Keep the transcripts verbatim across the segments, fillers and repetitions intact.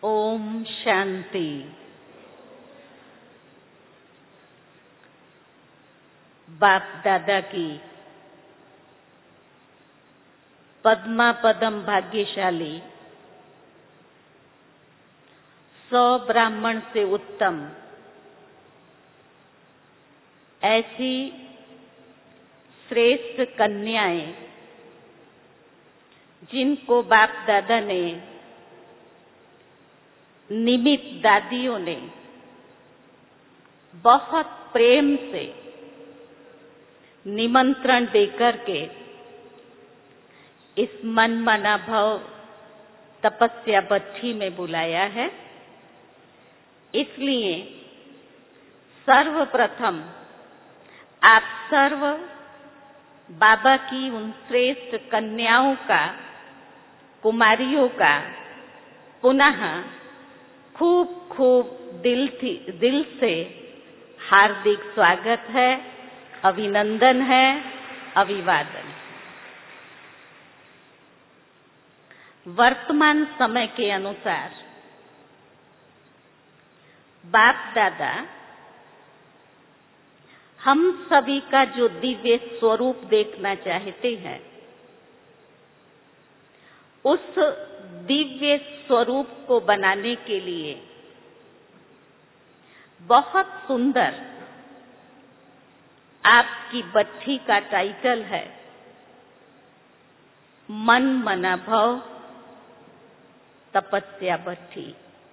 ओम शांति। बाप दादा की पद्मा पदम भाग्यशाली, सौ ब्राह्मण से उत्तम ऐसी श्रेष्ठ कन्याएं जिनको बाप दादा ने, निमित्त दादियों ने बहुत प्रेम से निमंत्रण देकर के इस मन मना भव तपस्या बच्ची में बुलाया है। इसलिए सर्वप्रथम आप सर्व बाबा की उन श्रेष्ठ कन्याओं का, कुमारियों का पुनः खूब खूब दिल थी दिल से हार्दिक स्वागत है, अभिनंदन है, अभिवादन। वर्तमान समय के अनुसार बाप दादा हम सभी का जो दिव्य स्वरूप देखना चाहते हैं, उस दिव्य स्वरूप को बनाने के लिए बहुत सुंदर आपकी बच्ची का टाइटल है मन मना भव तपस्या बच्ची।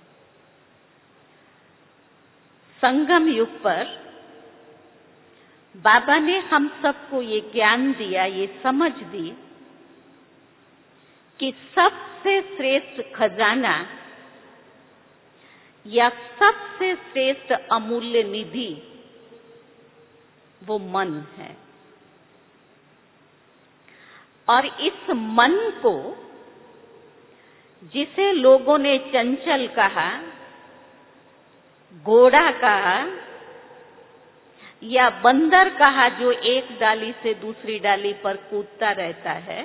संगम युग पर बाबा ने हम सबको ये ज्ञान दिया, ये समझ दी कि सबसे श्रेष्ठ खजाना या सबसे श्रेष्ठ अमूल्य निधि वो मन है। और इस मन को, जिसे लोगों ने चंचल कहा, घोड़ा कहा या बंदर कहा, जो एक डाली से दूसरी डाली पर कूदता रहता है,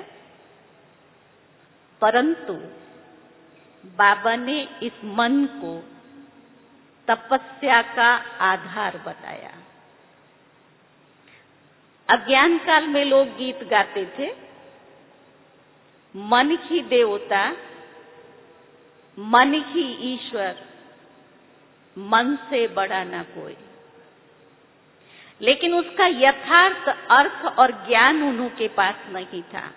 परंतु बाबा ने इस मन को तपस्या का आधार बताया। अज्ञान काल में लोग गीत गाते थे, मन ही देवता, मन ही ईश्वर, मन से बड़ा ना कोई। लेकिन उसका यथार्थ अर्थ और ज्ञान उन्हों के पास नहीं था।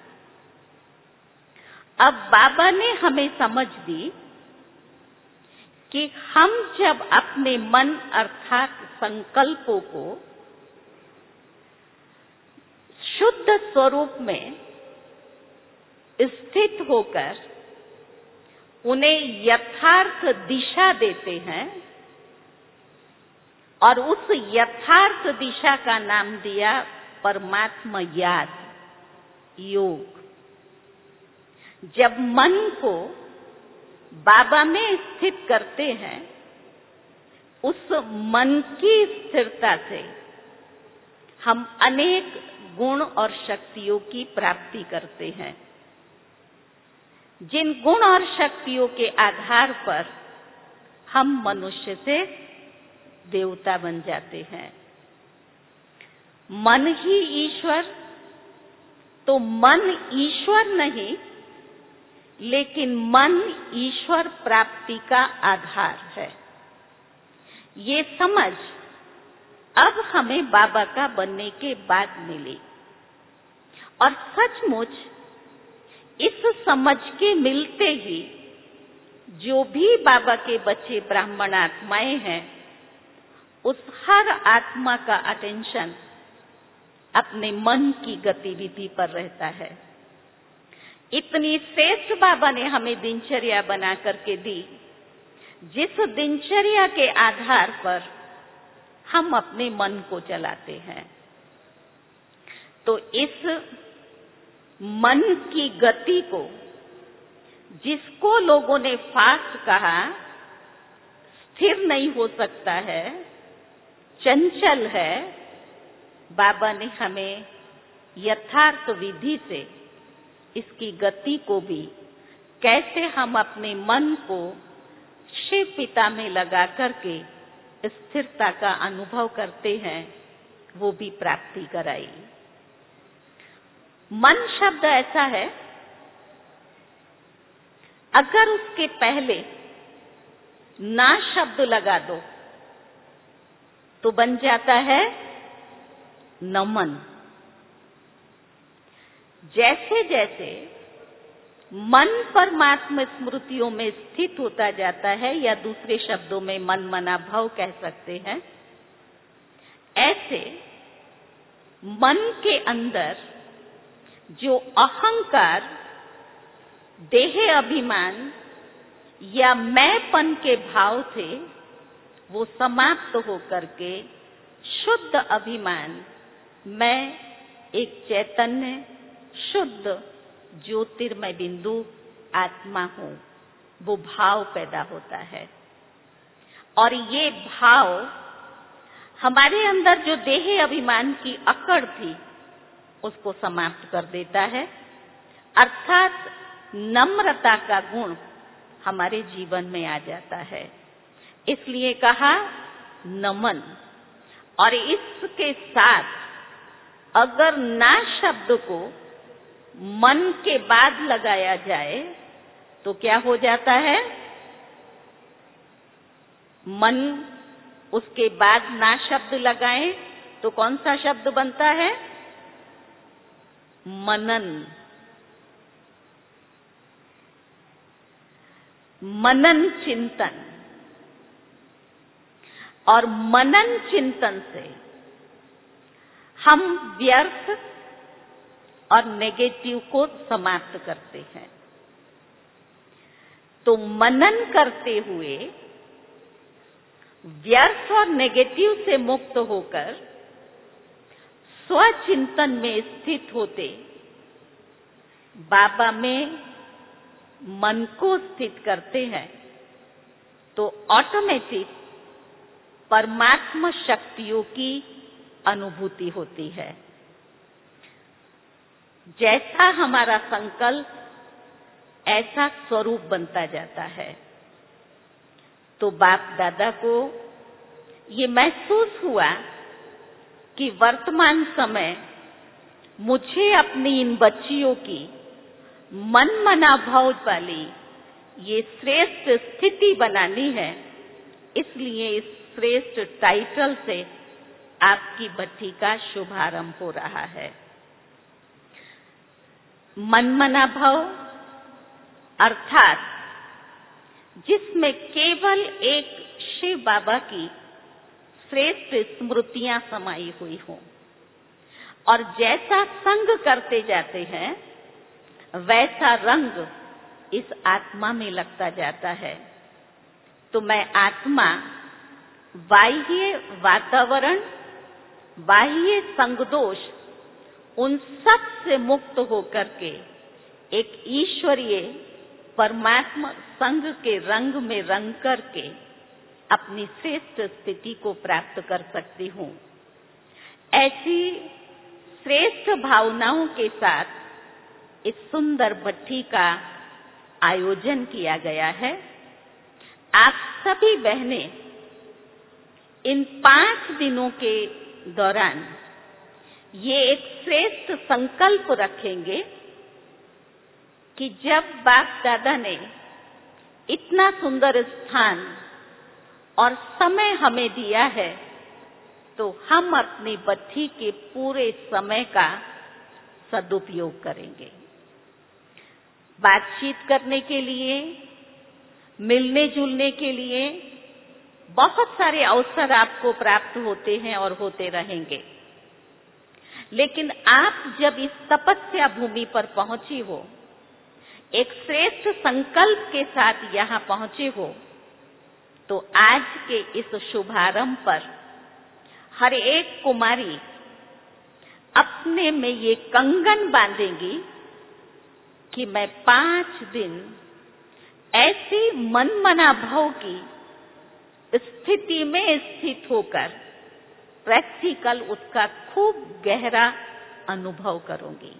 अब बाबा ने हमें समझ दी कि हम जब अपने मन अर्थात संकल्पों को शुद्ध स्वरूप में स्थित होकर उन्हें यथार्थ दिशा देते हैं, और उस यथार्थ दिशा का नाम दिया परमात्मा याद, योग। जब मन को बाबा में स्थित करते हैं, उस मन की स्थिरता से हम अनेक गुण और शक्तियों की प्राप्ति करते हैं, जिन गुण और शक्तियों के आधार पर हम मनुष्य से देवता बन जाते हैं। मन ही ईश्वर, तो मन ईश्वर नहीं, लेकिन मन ईश्वर प्राप्ति का आधार है। ये समझ अब हमें बाबा का बनने के बाद मिली, और सचमुच इस समझ के मिलते ही जो भी बाबा के बच्चे ब्राह्मण आत्माएं हैं, उस हर आत्मा का अटेंशन अपने मन की गतिविधि पर रहता है। इतनी श्रेष्ठ बाबा ने हमें दिनचर्या बना करके दी, जिस दिनचर्या के आधार पर हम अपने मन को चलाते हैं। तो इस मन की गति को, जिसको लोगों ने फास्ट कहा, स्थिर नहीं हो सकता है, चंचल है, बाबा ने हमें यथार्थ विधि से इसकी गति को भी, कैसे हम अपने मन को शिव पिता में लगा करके स्थिरता का अनुभव करते हैं, वो भी प्राप्ति कराई। मन शब्द ऐसा है, अगर उसके पहले ना शब्द लगा दो तो बन जाता है नमन। जैसे जैसे मन परमात्मा स्मृतियों में स्थित होता जाता है, या दूसरे शब्दों में मन मना भाव कह सकते हैं, ऐसे मन के अंदर जो अहंकार, देह अभिमान या मैंपन के भाव थे, वो समाप्त होकर के शुद्ध अभिमान, मैं एक चैतन्य शुद्ध ज्योतिर्मय बिंदु आत्मा हूं, वो भाव पैदा होता है। और ये भाव हमारे अंदर जो देह अभिमान की अकड़ थी उसको समाप्त कर देता है, अर्थात नम्रता का गुण हमारे जीवन में आ जाता है। इसलिए कहा नमन। और इसके साथ अगर ना शब्द को मन के बाद लगाया जाए तो क्या हो जाता है? मन उसके बाद ना शब्द लगाएं तो कौन सा शब्द बनता है? मनन। मनन चिंतन। और मनन चिंतन से हम व्यर्थ और नेगेटिव को समाप्त करते हैं। तो मनन करते हुए व्यर्थ और नेगेटिव से मुक्त होकर स्वचिंतन में स्थित होते बाबा में मन को स्थित करते हैं तो ऑटोमेटिक परमात्मा शक्तियों की अनुभूति होती है। जैसा हमारा संकल्प ऐसा स्वरूप बनता जाता है। तो बाप दादा को ये महसूस हुआ कि वर्तमान समय मुझे अपनी इन बच्चियों की मन मना भाव वाली ये श्रेष्ठ स्थिति बनानी है, इसलिए इस श्रेष्ठ टाइटल से आपकी भट्टी का शुभारंभ हो रहा है। मन मना भाव अर्थात जिसमें केवल एक शिव बाबा की श्रेष्ठ स्मृतियां समाई हुई हों, और जैसा संग करते जाते हैं वैसा रंग इस आत्मा में लगता जाता है। तो मैं आत्मा बाह्य वातावरण, बाह्य संगदोष, उन सब से मुक्त होकर के एक ईश्वरीय परमात्मा संग के रंग में रंग करके अपनी श्रेष्ठ स्थिति को प्राप्त कर सकती हूँ। ऐसी श्रेष्ठ भावनाओं के साथ इस सुंदर भट्टी का आयोजन किया गया है। आप सभी बहनें इन पांच दिनों के दौरान ये एक श्रेष्ठ संकल्प रखेंगे कि जब बाप दादा ने इतना सुंदर स्थान और समय हमें दिया है तो हम अपनी भट्टी के पूरे समय का सदुपयोग करेंगे। बातचीत करने के लिए, मिलने जुलने के लिए बहुत सारे अवसर आपको प्राप्त होते हैं और होते रहेंगे। लेकिन आप जब इस तपस्या भूमि पर पहुंची हो, एक श्रेष्ठ संकल्प के साथ यहाँ पहुंचे हो, तो आज के इस शुभारंभ पर हर एक कुमारी अपने में ये कंगन बांधेंगी कि मैं पांच दिन ऐसी मनमना भाव की स्थिति में स्थित होकर प्रैक्टिकल उसका खूब गहरा अनुभव करूंगी।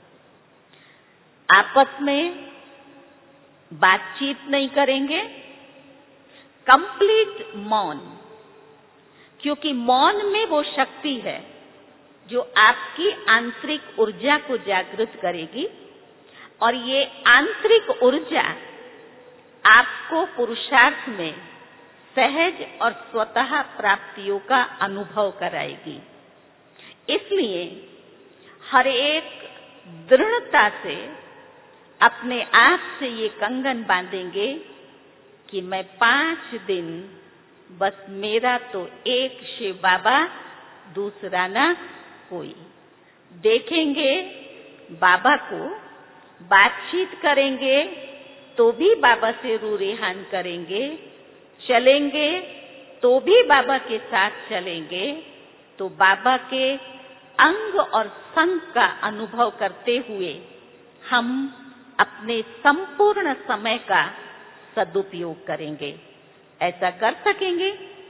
आपस में बातचीत नहीं करेंगे, कंप्लीट मौन, क्योंकि मौन में वो शक्ति है जो आपकी आंतरिक ऊर्जा को जागृत करेगी और ये आंतरिक ऊर्जा आपको पुरुषार्थ में सहज और स्वतः प्राप्तियों का अनुभव कराएगी। इसलिए हर एक दृढ़ता से अपने आप से ये कंगन बांधेंगे कि मैं पांच दिन बस मेरा तो एक शिव बाबा, दूसरा ना कोई। देखेंगे बाबा को, बातचीत करेंगे तो भी बाबा से रू रेहान करेंगे, चलेंगे तो भी बाबा के साथ चलेंगे, तो बाबा के अंग और संग का अनुभव करते हुए हम अपने संपूर्ण समय का सदुपयोग करेंगे। ऐसा कर सकेंगे?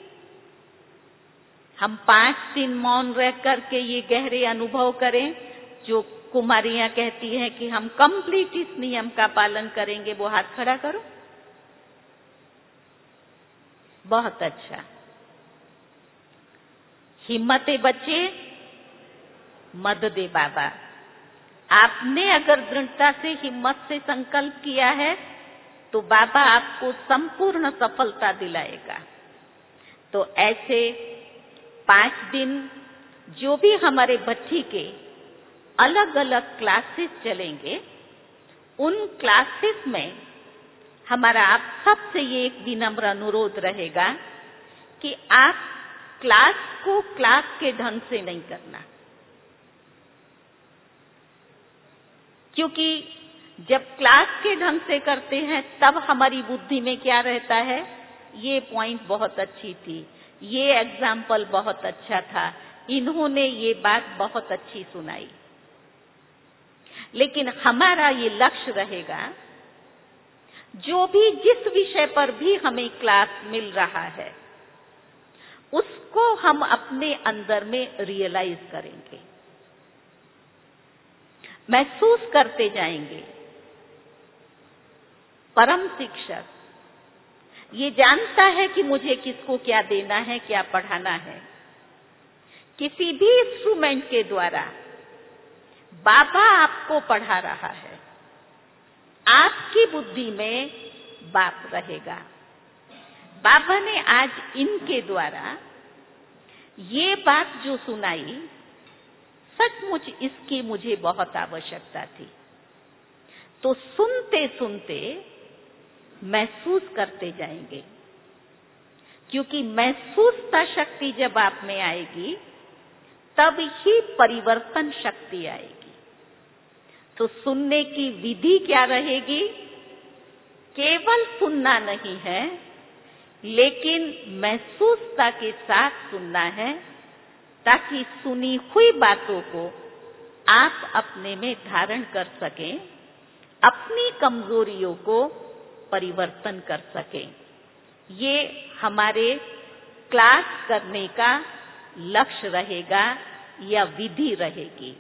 हम पांच दिन मौन रह करके ये गहरे अनुभव करें जो कुमारियां कहती हैं कि हम कंप्लीट इस नियम का पालन करेंगे। वो हाथ खड़ा करो। बहुत अच्छा। हिम्मते बच्चे, मद दे बाबा। आपने अगर दृढ़ता से हिम्मत से संकल्प किया है तो बाबा आपको संपूर्ण सफलता दिलाएगा। तो ऐसे पांच दिन जो भी हमारे भट्ठी के अलग अलग क्लासेस चलेंगे, उन क्लासेस में हमारा आप सबसे ये एक विनम्र अनुरोध रहेगा कि आप क्लास को क्लास के ढंग से नहीं करना, क्योंकि जब क्लास के ढंग से करते हैं तब हमारी बुद्धि में क्या रहता है, ये पॉइंट बहुत अच्छी थी, ये एग्जाम्पल बहुत अच्छा था, इन्होंने ये बात बहुत अच्छी सुनाई। लेकिन हमारा ये लक्ष्य रहेगा, जो भी जिस विषय पर भी हमें क्लास मिल रहा है उसको हम अपने अंदर में रियलाइज करेंगे, महसूस करते जाएंगे। परम शिक्षक ये जानता है कि मुझे किसको क्या देना है, क्या पढ़ाना है। किसी भी इंस्ट्रूमेंट के द्वारा बाबा आपको पढ़ा रहा है, आपकी बुद्धि में बाप रहेगा। बाबा ने आज इनके द्वारा ये बात जो सुनाई, सचमुच इसकी मुझे बहुत आवश्यकता थी। तो सुनते सुनते महसूस करते जाएंगे, क्योंकि महसूसता शक्ति जब आप में आएगी तब ही परिवर्तन शक्ति आएगी। तो सुनने की विधि क्या रहेगी? केवल सुनना नहीं है, लेकिन महसूसता के साथ सुनना है, ताकि सुनी हुई बातों को आप अपने में धारण कर सकें, अपनी कमजोरियों को परिवर्तन कर सकें। ये हमारे क्लास करने का लक्ष्य रहेगा या विधि रहेगी।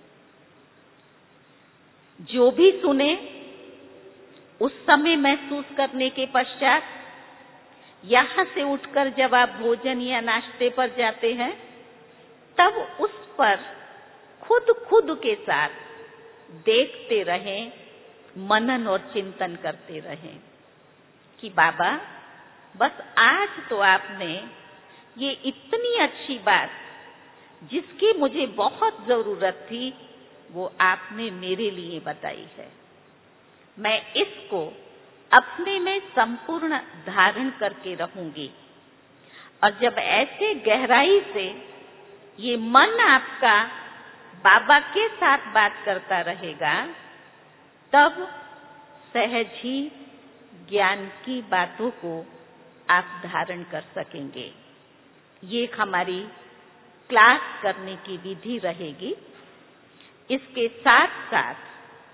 जो भी सुने उस समय महसूस करने के पश्चात यहां से उठकर जब आप भोजन या नाश्ते पर जाते हैं तब उस पर खुद खुद के साथ देखते रहें, मनन और चिंतन करते रहें कि बाबा बस आज तो आपने ये इतनी अच्छी बात जिसकी मुझे बहुत जरूरत थी वो आपने मेरे लिए बताई है। मैं इसको अपने में संपूर्ण धारण करके रहूंगी। और जब ऐसे गहराई से ये मन आपका बाबा के साथ बात करता रहेगा, तब सहज ही ज्ञान की बातों को आप धारण कर सकेंगे। ये हमारी क्लास करने की विधि रहेगी। इसके साथ साथ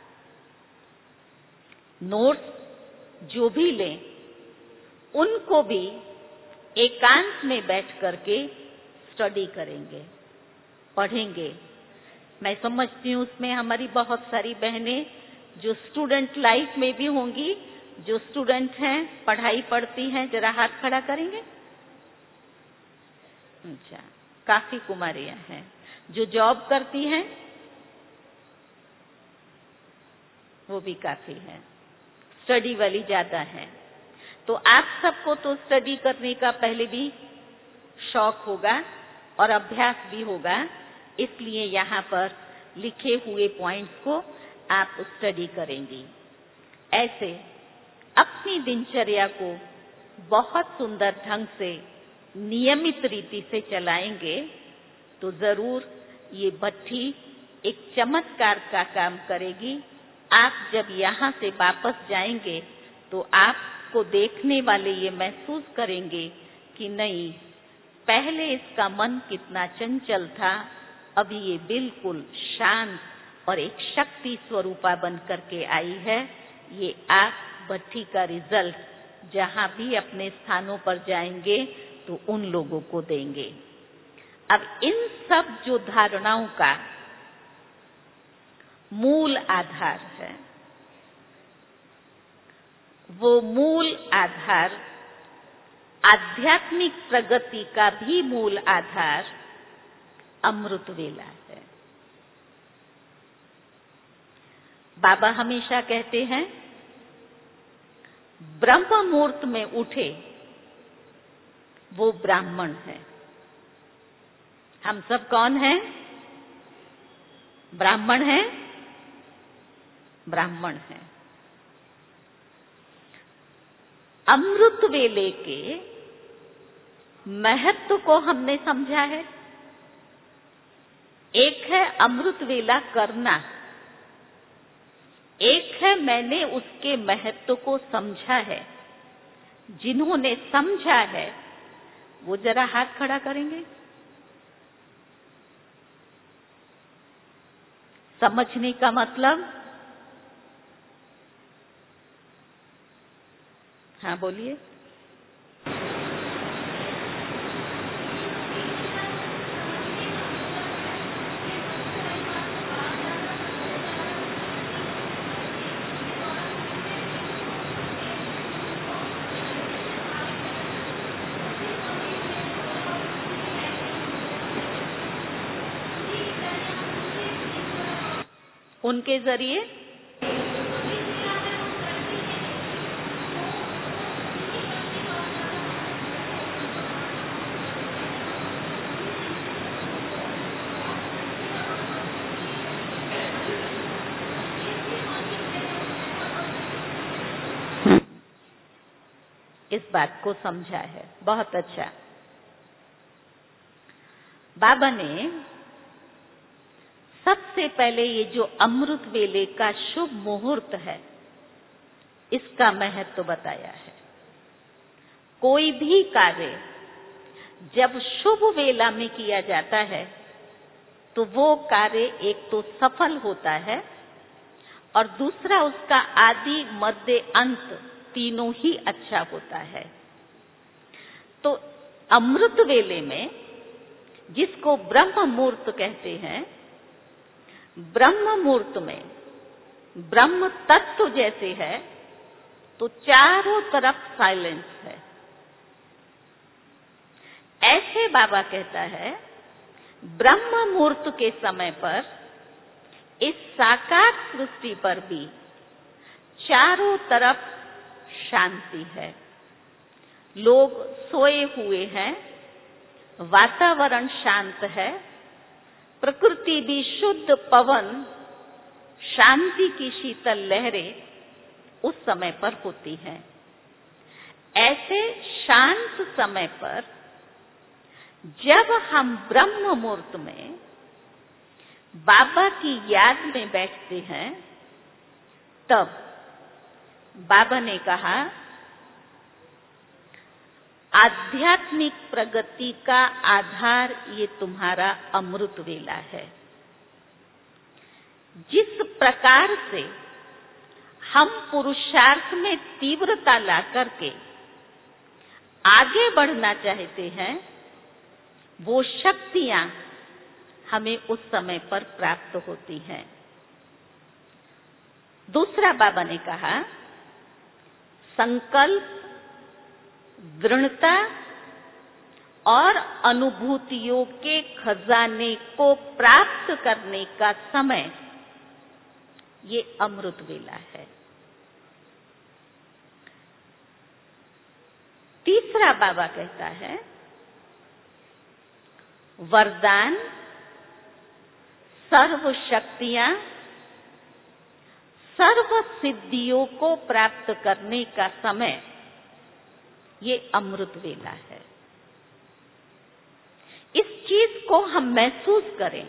नोट्स जो भी लें उनको भी एकांत में बैठ करके स्टडी करेंगे, पढ़ेंगे। मैं समझती हूँ उसमें हमारी बहुत सारी बहनें जो स्टूडेंट लाइफ में भी होंगी जो स्टूडेंट हैं, पढ़ाई पढ़ती हैं, जरा हाथ खड़ा करेंगे। अच्छा, काफी कुमारियां हैं। जो जॉब करती हैं वो भी काफी हैं। स्टडी वाली ज्यादा है। तो आप सबको तो स्टडी करने का पहले भी शौक होगा और अभ्यास भी होगा, इसलिए यहाँ पर लिखे हुए पॉइंट्स को आप स्टडी करेंगी। ऐसे अपनी दिनचर्या को बहुत सुंदर ढंग से नियमित रीति से चलाएंगे तो जरूर ये भट्ठी एक चमत्कार का काम करेगी। आप जब यहाँ से वापस जाएंगे तो आपको देखने वाले ये महसूस करेंगे कि नहीं, पहले इसका मन कितना चंचल था, अभी ये बिल्कुल शांत और एक शक्ति स्वरूपा बन करके आई है। ये आप भट्ठी का रिजल्ट जहाँ भी अपने स्थानों पर जाएंगे तो उन लोगों को देंगे। अब इन सब जो धारणाओं का मूल आधार है, वो मूल आधार आध्यात्मिक प्रगति का भी मूल आधार अमृत वेला है। बाबा हमेशा कहते हैं, ब्रह्म मुहूर्त में उठे वो ब्राह्मण है। हम सब कौन हैं? ब्राह्मण हैं, ब्राह्मण हैं। अमृत वेले के महत्व को हमने समझा है। एक है अमृत वेला करना, एक है मैंने उसके महत्व को समझा है। जिन्होंने समझा है वो जरा हाथ खड़ा करेंगे। समझने का मतलब, हाँ बोलिए। उनके जरिए इस बात को समझा है। बहुत अच्छा। बाबा ने सबसे पहले ये जो अमृत वेले का शुभ मुहूर्त है, इसका महत्व बताया है। कोई भी कार्य जब शुभ वेला में किया जाता है तो वो कार्य एक तो सफल होता है और दूसरा उसका आदि मध्य अंत तीनों ही अच्छा होता है। तो अमृत वेले में, जिसको ब्रह्म मुहूर्त कहते हैं, ब्रह्म मुहूर्त में ब्रह्म तत्व जैसे है तो चारों तरफ साइलेंस है। ऐसे बाबा कहता है, ब्रह्म मुहूर्त के समय पर इस साकार सृष्टि पर भी चारों तरफ शांति है। लोग सोए हुए हैं, वातावरण शांत है, प्रकृति भी शुद्ध पवन, शांति की शीतल लहरें उस समय पर होती हैं। ऐसे शांत समय पर जब हम ब्रह्म मुहूर्त में बाबा की याद में बैठते हैं, तब बाबा ने कहा, आध्यात्मिक प्रगति का आधार ये तुम्हारा अमृत वेला है। जिस प्रकार से हम पुरुषार्थ में तीव्रता ला करके आगे बढ़ना चाहते हैं, वो शक्तियां हमें उस समय पर प्राप्त होती हैं। दूसरा बाबा ने कहा, संकल्प, दृढ़ता और अनुभूतियों के खजाने को प्राप्त करने का समय ये अमृत वेला है। तीसरा बाबा कहता है, वरदान, सर्व शक्तियां, सर्व सिद्धियों को प्राप्त करने का समय ये अमृत वेला है। इस चीज को हम महसूस करें,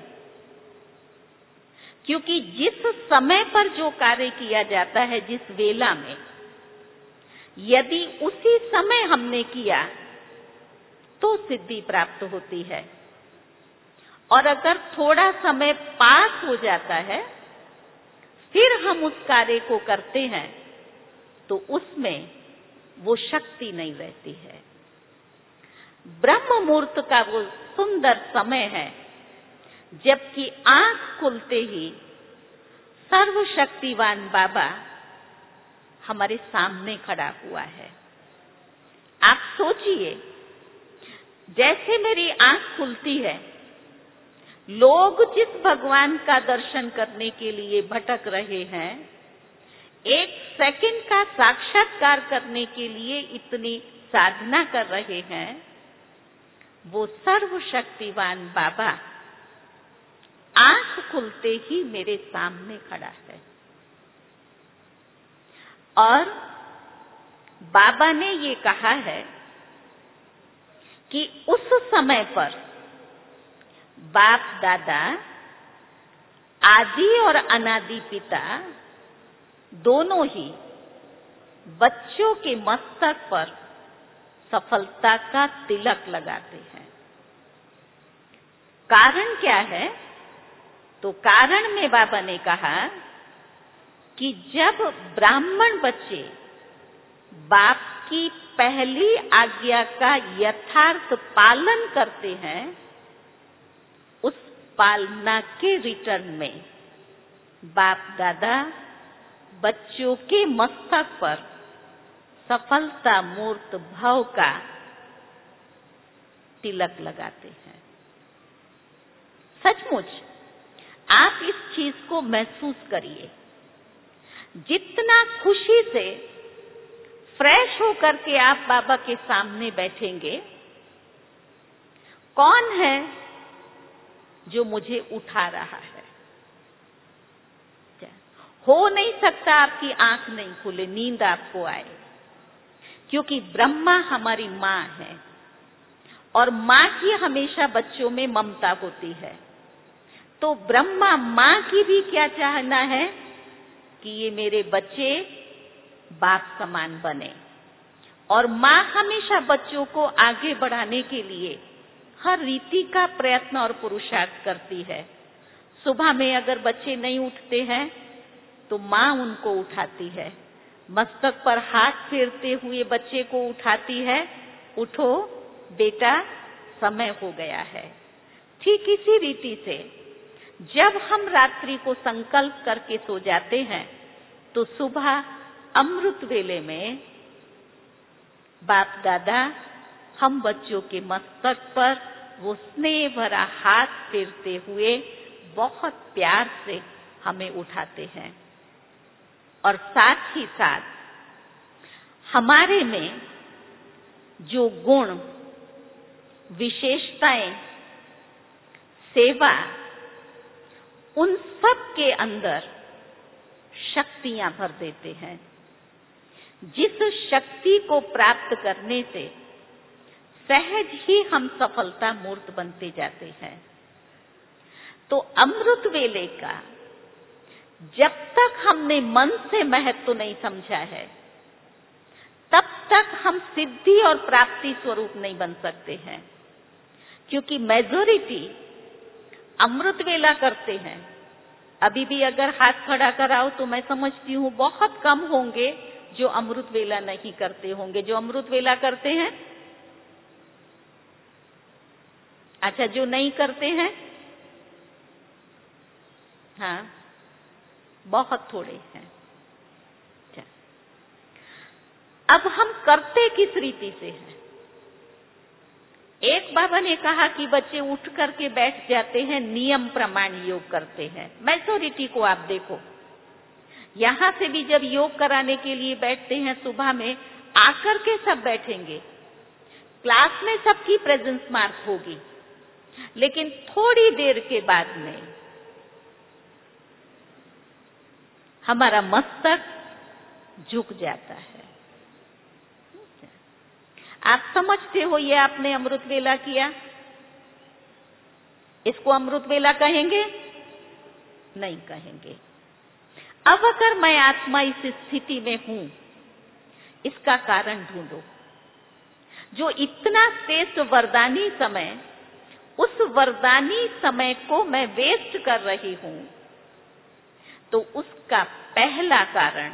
क्योंकि जिस समय पर जो कार्य किया जाता है, जिस वेला में, यदि उसी समय हमने किया तो सिद्धि प्राप्त होती है, और अगर थोड़ा समय पास हो जाता है फिर हम उस कार्य को करते हैं तो उसमें वो शक्ति नहीं रहती है। ब्रह्म मुहूर्त का वो सुंदर समय है जबकि आंख खुलते ही सर्वशक्तिवान बाबा हमारे सामने खड़ा हुआ है। आप सोचिए, जैसे मेरी आंख खुलती है, लोग जिस भगवान का दर्शन करने के लिए भटक रहे हैं, एक सेकंड का साक्षात्कार करने के लिए इतनी साधना कर रहे हैं, वो सर्वशक्तिवान बाबा आंख खुलते ही मेरे सामने खड़ा है। और बाबा ने ये कहा है कि उस समय पर बाप दादा, आदि और अनादि पिता दोनों ही बच्चों के मस्तक पर सफलता का तिलक लगाते हैं। कारण क्या है? तो कारण में बाबा ने कहा कि जब ब्राह्मण बच्चे बाप की पहली आज्ञा का यथार्थ पालन करते हैं, उस पालना के रिटर्न में बाप दादा बच्चों के मस्तक पर सफलता मूर्त भाव का तिलक लगाते हैं। सचमुच आप इस चीज को महसूस करिए। जितना खुशी से फ्रेश होकर के आप बाबा के सामने बैठेंगे, कौन है जो मुझे उठा रहा है? हो नहीं सकता आपकी आंख नहीं खुले, नींद आपको आए, क्योंकि ब्रह्मा हमारी माँ है और माँ की हमेशा बच्चों में ममता होती है। तो ब्रह्मा माँ की भी क्या चाहना है कि ये मेरे बच्चे बाप समान बने, और माँ हमेशा बच्चों को आगे बढ़ाने के लिए हर रीति का प्रयत्न और पुरुषार्थ करती है। सुबह में अगर बच्चे नहीं उठते हैं तो माँ उनको उठाती है, मस्तक पर हाथ फेरते हुए बच्चे को उठाती है, उठो बेटा, समय हो गया है। ठीक इसी रीति से जब हम रात्रि को संकल्प करके सो जाते हैं तो सुबह अमृत वेले में बाप दादा हम बच्चों के मस्तक पर वो स्नेह भरा हाथ फेरते हुए बहुत प्यार से हमें उठाते हैं, और साथ ही साथ हमारे में जो गुण, विशेषताएं, सेवा, उन सब के अंदर शक्तियां भर देते हैं, जिस शक्ति को प्राप्त करने से सहज ही हम सफलता मूर्त बनते जाते हैं। तो अमृत वेले का जब तक हमने मन से महत्व नहीं समझा है, तब तक हम सिद्धि और प्राप्ति स्वरूप नहीं बन सकते हैं, क्योंकि मेजॉरिटी अमृत वेला करते हैं। अभी भी अगर हाथ खड़ा कराओ तो मैं समझती हूँ बहुत कम होंगे जो अमृत वेला नहीं करते होंगे। जो अमृत वेला करते हैं, अच्छा, जो नहीं करते हैं, हाँ, बहुत थोड़े हैं। अब हम करते किस रीति से हैं? एक बाबा ने कहा कि बच्चे उठ करके बैठ जाते हैं, नियम प्रमाण योग करते हैं। मेजॉरिटी को आप देखो, यहां से भी जब योग कराने के लिए बैठते हैं सुबह में, आकर के सब बैठेंगे, क्लास में सबकी प्रेजेंस मार्क होगी, लेकिन थोड़ी देर के बाद में हमारा मस्तक झुक जाता है। आप समझते हो ये आपने अमृत वेला किया, इसको अमृत वेला कहेंगे? नहीं कहेंगे। अब अगर मैं आत्मा इस स्थिति में हूं, इसका कारण ढूंढो। जो इतना श्रेष्ठ वरदानी समय, उस वरदानी समय को मैं वेस्ट कर रही हूं, तो उसका पहला कारण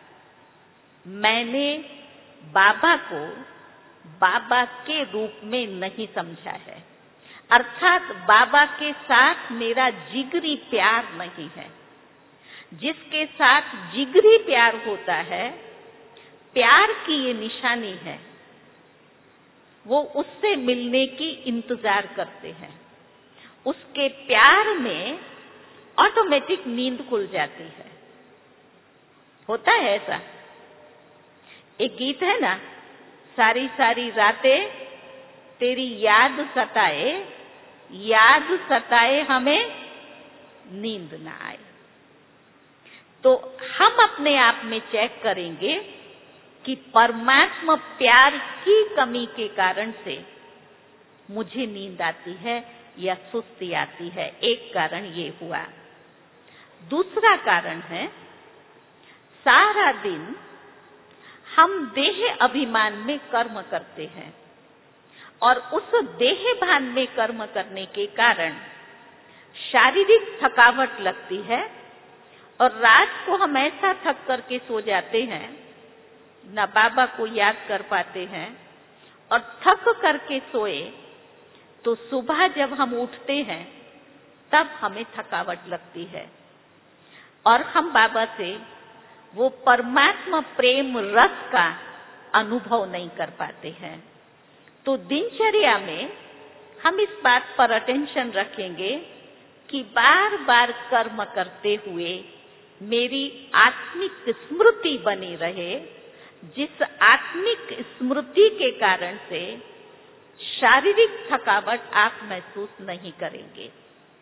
मैंने बाबा को बाबा के रूप में नहीं समझा है, अर्थात बाबा के साथ मेरा जिगरी प्यार नहीं है। जिसके साथ जिगरी प्यार होता है, प्यार की ये निशानी है, वो उससे मिलने की इंतजार करते हैं। उसके प्यार में ऑटोमेटिक नींद खुल जाती है। होता है ऐसा? एक गीत है ना, सारी सारी रातें तेरी याद सताए, याद सताए हमें नींद ना आए। तो हम अपने आप में चेक करेंगे कि परमात्मा प्यार की कमी के कारण से मुझे नींद आती है या सुस्ती आती है। एक कारण ये हुआ। दूसरा कारण है, सारा दिन हम देह अभिमान में कर्म करते हैं और उस देह भान में कर्म करने के कारण शारीरिक थकावट लगती है और रात को हम ऐसा थक करके सो जाते हैं, न बाबा को याद कर पाते हैं, और थक करके सोए तो सुबह जब हम उठते हैं तब हमें थकावट लगती है और हम बाबा से वो परमात्मा प्रेम रस का अनुभव नहीं कर पाते हैं। तो दिनचर्या में हम इस बात पर अटेंशन रखेंगे कि बार बार कर्म करते हुए मेरी आत्मिक स्मृति बनी रहे, जिस आत्मिक स्मृति के कारण से शारीरिक थकावट आप महसूस नहीं करेंगे।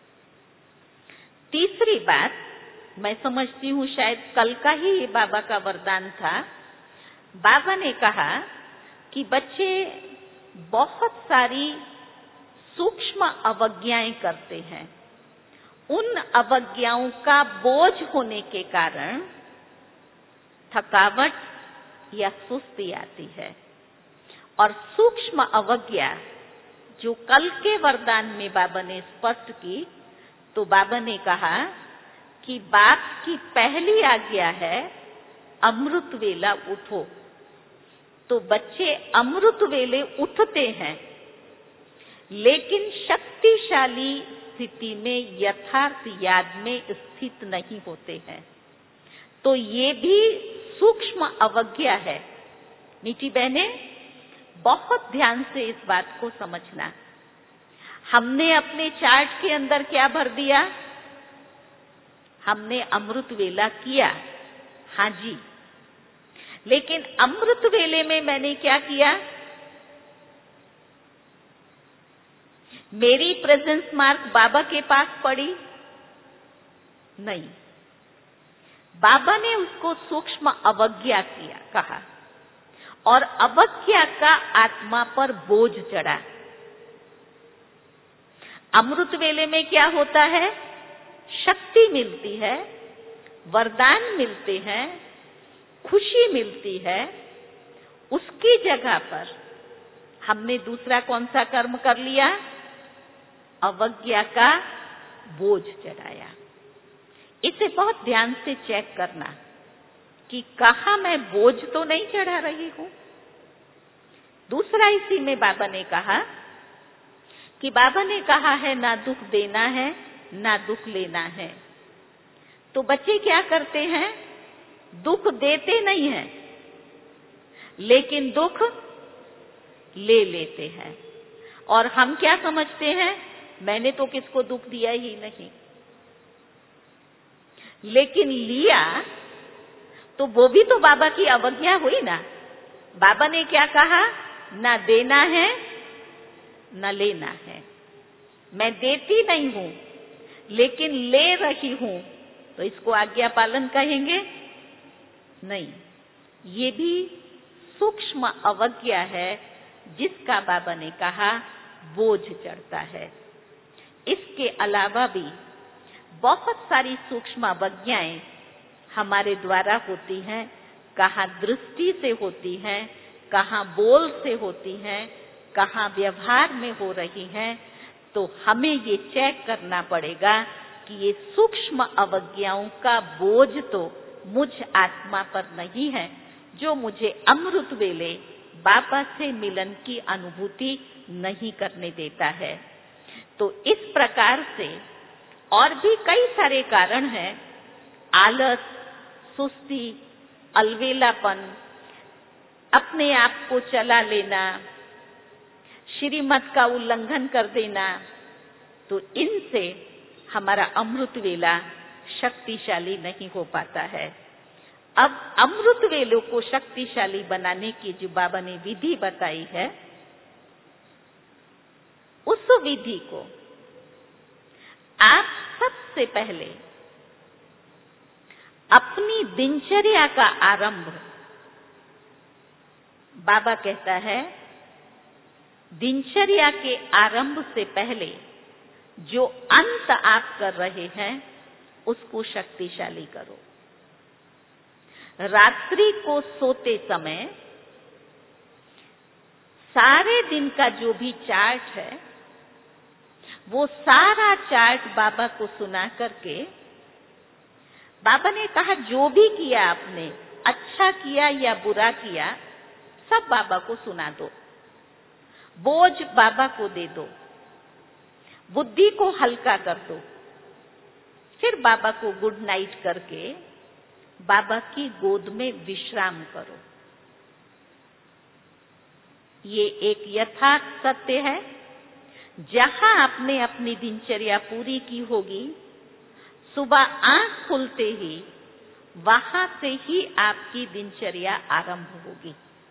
तीसरी बात, मैं समझती हूँ शायद कल का ही ये बाबा का वरदान था। बाबा ने कहा कि बच्चे बहुत सारी सूक्ष्म अवज्ञाएं करते हैं। उन अवज्ञाओं का बोझ होने के कारण थकावट या सुस्ती आती है। और सूक्ष्म अवज्ञा जो कल के वरदान में बाबा ने स्पष्ट की, तो बाबा ने कहा कि बाप की पहली आज्ञा है अमृत वेला उठो। तो बच्चे अमृत वेले उठते हैं, लेकिन शक्तिशाली स्थिति में यथार्थ याद में स्थित नहीं होते हैं। तो ये भी सूक्ष्म अवज्ञा है। मीठी बहनें, बहुत ध्यान से इस बात को समझना। हमने अपने चार्ट के अंदर क्या भर दिया? हमने अमृत वेला किया, हाँ जी, लेकिन अमृत वेले में मैंने क्या किया? मेरी प्रेजेंस मार्क बाबा के पास पड़ी? नहीं, बाबा ने उसको सूक्ष्म अवज्ञा किया कहा, और अवज्ञा का आत्मा पर बोझ चढ़ा। अमृत वेले में क्या होता है? शक्ति मिलती है, वरदान मिलते हैं, खुशी मिलती है। उसकी जगह पर हमने दूसरा कौन सा कर्म कर लिया? अवज्ञा का बोझ चढ़ाया। इसे बहुत ध्यान से चेक करना कि कहाँ मैं बोझ तो नहीं चढ़ा रही हूं। दूसरा इसी में बाबा ने कहा कि बाबा ने कहा है ना दुख देना है ना दुख लेना है। तो बच्चे क्या करते हैं? दुख देते नहीं हैं, लेकिन दुख ले लेते हैं। और हम क्या समझते हैं, मैंने तो किसको दुख दिया ही नहीं। लेकिन लिया तो वो भी तो बाबा की अवज्ञा हुई ना। बाबा ने क्या कहा, ना देना है न लेना है। मैं देती नहीं हूं लेकिन ले रही हूं, तो इसको आज्ञा पालन कहेंगे? नहीं, ये भी सूक्ष्म अवज्ञा है जिसका बाबा ने कहा बोझ चढ़ता है। इसके अलावा भी बहुत सारी सूक्ष्म अवज्ञाएं हमारे द्वारा होती हैं। कहाँ दृष्टि से होती हैं, कहाँ बोल से होती हैं, कहाँ व्यवहार में हो रही हैं। तो हमें ये चेक करना पड़ेगा कि ये सूक्ष्म अवज्ञाओं का बोझ तो मुझ आत्मा पर नहीं है जो मुझे अमृत वेले बाबा से मिलन की अनुभूति नहीं करने देता है। तो इस प्रकार से और भी कई सारे कारण हैं। आलस, सुस्ती, अलवेलापन, अपने आप को चला लेना, श्रीमत का उल्लंघन कर देना, तो इनसे हमारा अमृत वेला शक्तिशाली नहीं हो पाता है। अब अमृत वेलों को शक्तिशाली बनाने की जो बाबा ने विधि बताई है, उस विधि को आप सबसे पहले अपनी दिनचर्या का आरंभ, बाबा कहता है दिनचर्या के आरंभ से पहले जो अंत आप कर रहे हैं उसको शक्तिशाली करो। रात्रि को सोते समय सारे दिन का जो भी चार्ट है वो सारा चार्ट बाबा को सुना करके, बाबा ने कहा जो भी किया आपने, अच्छा किया या बुरा किया, सब बाबा को सुना दो, बोझ बाबा को दे दो, बुद्धि को हल्का कर दो। फिर बाबा को गुड नाइट करके बाबा की गोद में विश्राम करो। ये एक यथार्थ सत्य है। जहां आपने अपनी दिनचर्या पूरी की होगी, सुबह आंख खुलते ही वहां से ही आपकी दिनचर्या आरंभ होगी।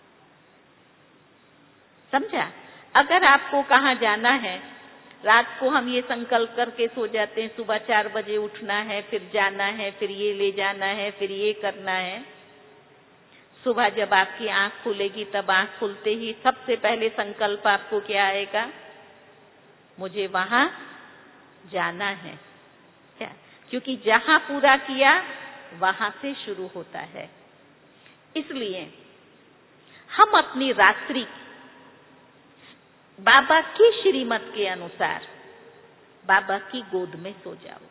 समझा? अगर आपको कहाँ जाना है, रात को हम ये संकल्प करके सो जाते हैं सुबह चार बजे उठना है, फिर जाना है, फिर ये ले जाना है, फिर ये करना है। सुबह जब आपकी आंख खुलेगी तब आंख खुलते ही सबसे पहले संकल्प आपको क्या आएगा? मुझे वहां जाना है। क्या? क्योंकि जहां पूरा किया वहां से शुरू होता है। इसलिए हम अपनी रात्रि बाबा की श्रीमत के अनुसार बाबा की गोद में सो जाओ।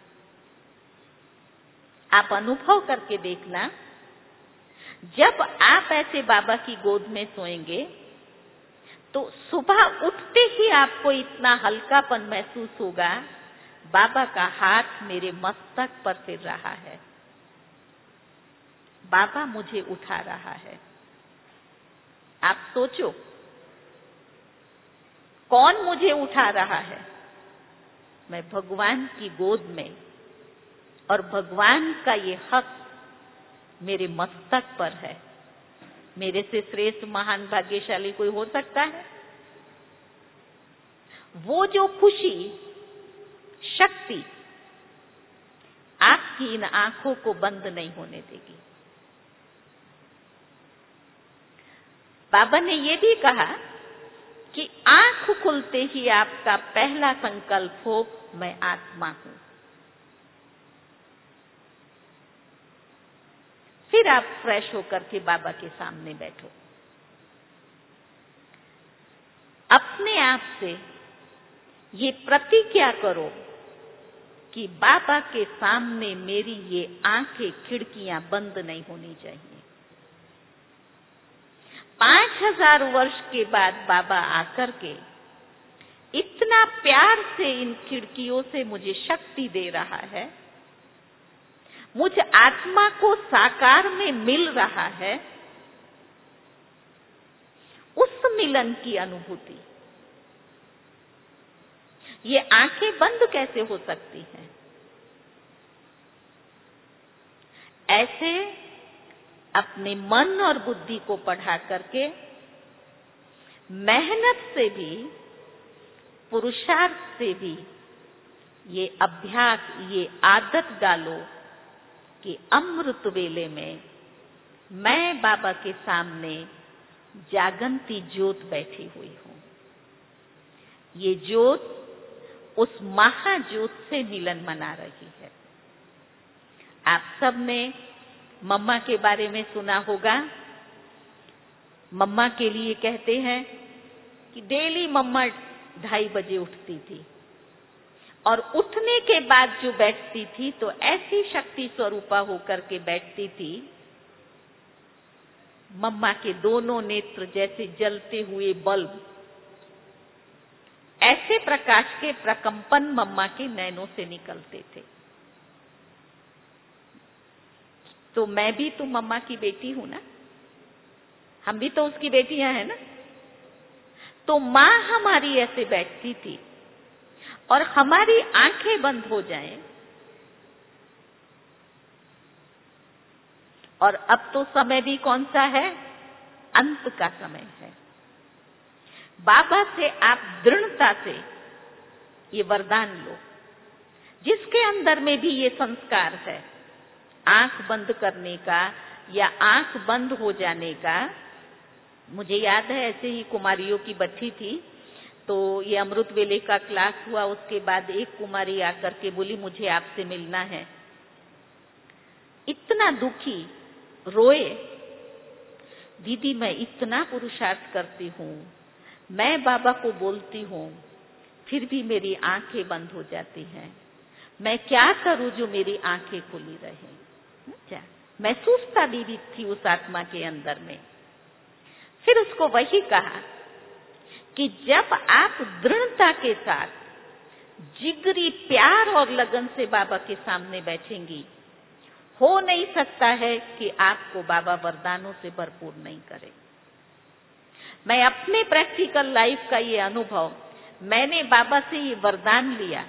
आप अनुभव करके देखना, जब आप ऐसे बाबा की गोद में सोएंगे तो सुबह उठते ही आपको इतना हल्कापन महसूस होगा, बाबा का हाथ मेरे मस्तक पर फिर रहा है, बाबा मुझे उठा रहा है। आप सोचो, कौन मुझे उठा रहा है? मैं भगवान की गोद में, और भगवान का ये हक मेरे मस्तक पर है। मेरे से श्रेष्ठ महान भाग्यशाली कोई हो सकता है? वो जो खुशी, शक्ति आपकी इन आंखों को बंद नहीं होने देगी। बाबा ने ये भी कहा कि आंख खुलते ही आपका पहला संकल्प हो, मैं आत्मा हूं। फिर आप फ्रेश होकर के बाबा के सामने बैठो। अपने आप से ये प्रतिज्ञा करो कि बाबा के सामने मेरी ये आंखें, खिड़कियां बंद नहीं होनी चाहिए। पांच हजार वर्ष के बाद बाबा आकर के इतना प्यार से इन खिड़कियों से मुझे शक्ति दे रहा है, मुझ आत्मा को साकार में मिल रहा है, मिलन की अनुभूति। ये आंखें बंद कैसे हो सकती हैं? ऐसे अपने मन और बुद्धि को पढ़ा करके मेहनत से भी, पुरुषार्थ से भी ये अभ्यास, ये आदत डालो कि अमृत वेले में मैं बाबा के सामने जागंती ज्योत बैठी हुई हूं। ये ज्योत उस महाज्योत से मिलन मना रही है। आप सब ने मम्मा के बारे में सुना होगा। मम्मा के लिए कहते हैं कि डेली मम्मा ढाई बजे उठती थी और उठने के बाद जो बैठती थी तो ऐसी शक्ति स्वरूपा होकर के बैठती थी, मम्मा के दोनों नेत्र जैसे जलते हुए बल्ब, ऐसे प्रकाश के प्रकंपन मम्मा के नैनों से निकलते थे। तो मैं भी तो मम्मा की बेटी हूं ना, हम भी तो उसकी बेटियां हैं ना। तो माँ हमारी ऐसे बैठती थी और हमारी आंखें बंद हो जाएं, और अब तो समय भी कौन सा है? अंत का समय है। बाबा से आप दृढ़ता से ये वरदान लो, जिसके अंदर में भी ये संस्कार है आंख बंद करने का या आंख बंद हो जाने का। मुझे याद है, ऐसे ही कुमारियों की बच्ची थी, तो ये अमृत वेले का क्लास हुआ। उसके बाद एक कुमारी आकर के बोली, मुझे आपसे मिलना है। इतना दुखी, रोए, दीदी मैं इतना पुरुषार्थ करती हूँ, मैं बाबा को बोलती हूँ, फिर भी मेरी आंखें बंद हो जाती हैं, मैं क्या करूं जो मेरी आंखें खुली रहें। क्या महसूसता दीदी थी उस आत्मा के अंदर में। फिर उसको वही कहा कि जब आप दृढ़ता के साथ जिगरी प्यार और लगन से बाबा के सामने बैठेंगी, हो नहीं सकता है कि आपको बाबा वरदानों से भरपूर नहीं करे। मैं अपने प्रैक्टिकल लाइफ का ये अनुभव, मैंने बाबा से ये वरदान लिया।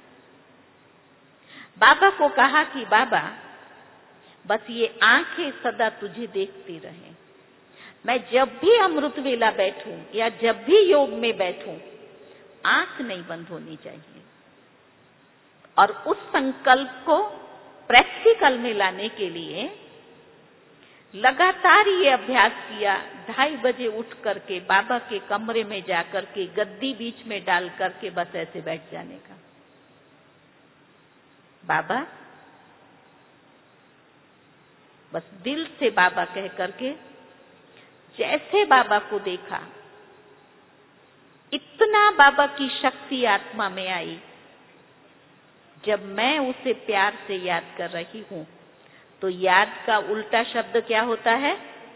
बाबा को कहा कि बाबा बस ये आंखें सदा तुझे देखती रहें। मैं जब भी अमृत वेला बैठूं या जब भी योग में बैठूं, आंख नहीं बंद होनी चाहिए। और उस संकल्प को प्रैक्टिकल में लाने के लिए लगातार ये अभ्यास किया। ढाई बजे उठ करके बाबा के कमरे में जाकर के गद्दी बीच में डाल करके बस ऐसे बैठ जाने का। बाबा, बस दिल से बाबा कह करके, जैसे बाबा को देखा, इतना बाबा की शक्ति आत्मा में आई। जब मैं उसे प्यार से याद कर रही हूं, तो याद का उल्टा शब्द क्या होता है?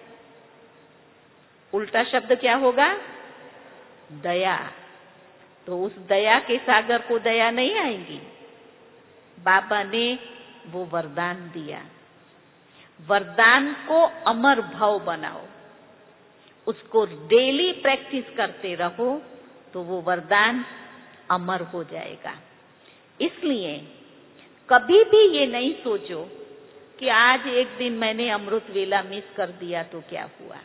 उल्टा शब्द क्या होगा? दया। तो उस दया के सागर को दया नहीं आएगी। बाबा ने वो वरदान दिया। वरदान को अमर भाव बनाओ, उसको डेली प्रैक्टिस करते रहो, तो वो वरदान अमर हो जाएगा। इसलिए कभी भी ये नहीं सोचो कि आज एक दिन मैंने अमृत वेला मिस कर दिया तो क्या हुआ।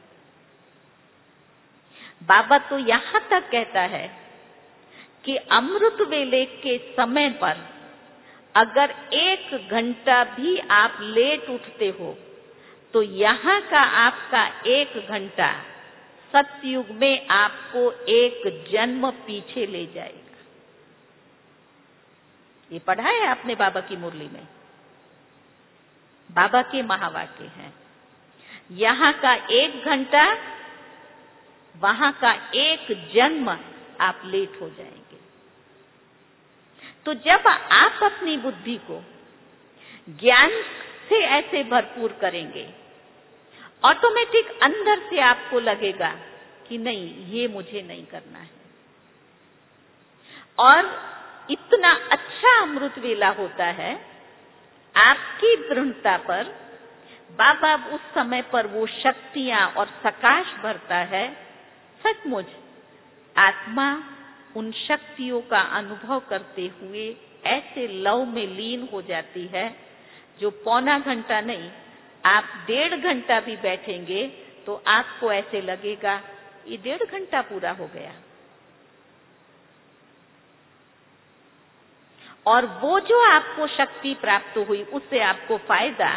बाबा तो यहां तक कहता है कि अमृत वेले के समय पर अगर एक घंटा भी आप लेट उठते हो, तो यहाँ का आपका एक घंटा सतयुग में आपको एक जन्म पीछे ले जाएगा। ये पढ़ा है आपने बाबा की मुरली में, बाबा के महावाक्य हैं। यहाँ का एक घंटा, वहां का एक जन्म आप लेट हो जाएंगे। तो जब आप अपनी बुद्धि को ज्ञान से ऐसे भरपूर करेंगे, ऑटोमेटिक अंदर से आपको लगेगा कि नहीं, ये मुझे नहीं करना है। और इतना अच्छा अमृत वेला होता है, आपकी दृढ़ता पर बाबा उस समय पर वो शक्तियां और प्रकाश भरता है सचमुच आत्मा उन शक्तियों का अनुभव करते हुए ऐसे लव में लीन हो जाती है जो पौना घंटा नहीं, आप डेढ़ घंटा भी बैठेंगे तो आपको ऐसे लगेगा ये डेढ़ घंटा पूरा हो गया। और वो जो आपको शक्ति प्राप्त हुई उससे आपको फायदा